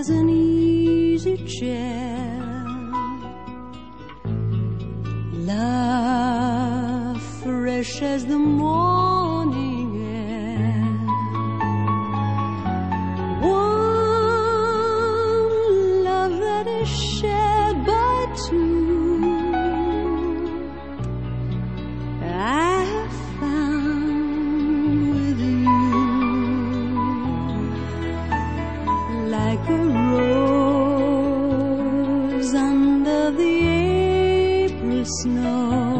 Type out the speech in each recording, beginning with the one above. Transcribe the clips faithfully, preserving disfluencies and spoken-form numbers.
as an easy chair. Love fresh as the morning air. One love that is shared by two. I have found with you, like a rose under the April snow.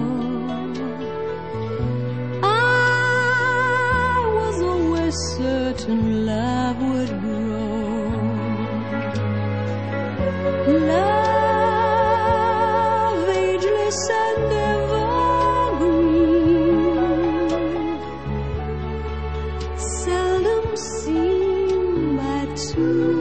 I was always certain love would grow. Love, ageless and evergreen, seldom seen by two.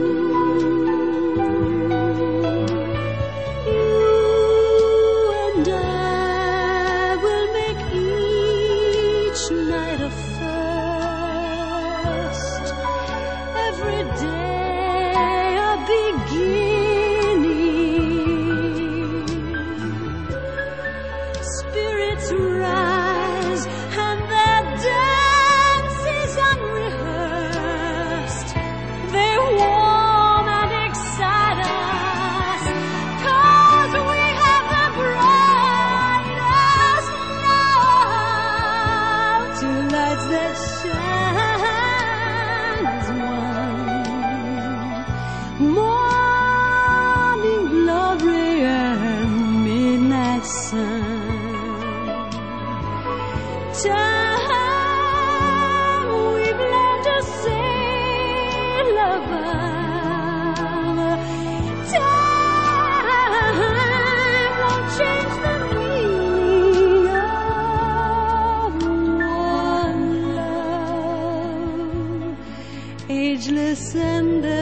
Ageless and